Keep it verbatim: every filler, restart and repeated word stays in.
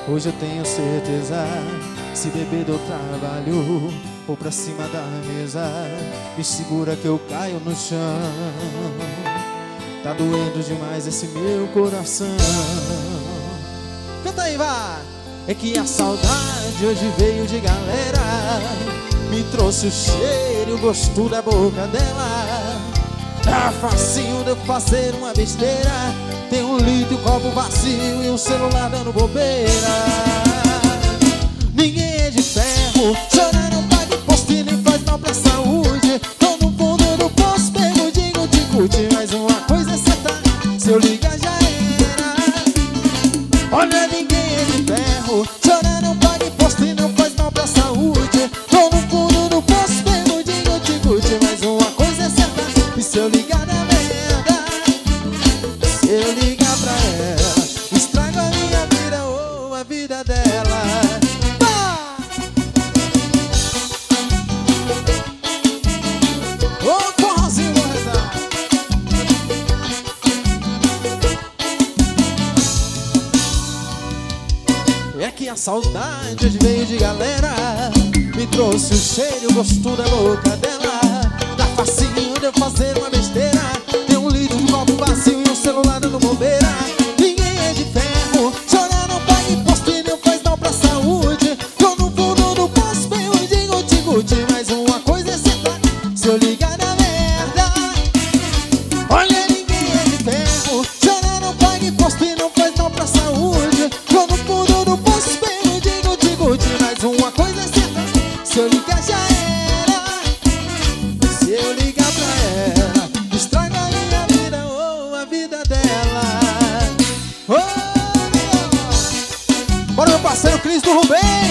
Hoje eu tenho certeza, se beber do trabalho ou pra cima da mesa, me segura que eu caio no chão. Tá doendo demais esse meu coração. Canta aí, vai! É que a saudade hoje veio de galera, me trouxe o cheiro e o gosto da boca dela. Tá facinho de eu fazer uma besteira, tem um litro, um copo vazio e um celular dando bobeira. Ninguém é de ferro, chorar não paga imposto e nem faz mal pra saúde. Tô no fundo do poço, perguntinho de curte, mas uma coisa é certa, se eu ligar já era. Olha, ninguém é de ferro, chorar não paga imposto e não faz mal pra saúde. Tô no fundo do poço, perguntinho de curte, mas uma coisa é certa, e se eu ligar na merda, se eu ligar pra ela, estrago a minha vida ou a vida dela. Ô, forrozinho, vou rezar. É que a saudade hoje veio de galera, me trouxe o cheiro e o gosto da boca dela. Tá facinho de eu fazer uma besteira, tem um litro de copo vazio e um celular dando bobeira. Ninguém é de ferro, chorar não paga imposto e não faz mal pra saúde. Tô no fundo do poço, bem onde guti-guti, mas uma coisa é certa, se eu ligar na merda. Olha, ninguém é de ferro, chorar não paga imposto e não faz mal pra saúde. Tô no fundo do poço, bem onde guti-guti, mas uma coisa é certa, se eu ligar já era. Se eu ligar pra ela, estraga a minha vida ou a vida dela. Oh, bora, meu parceiro Cris do Rubem.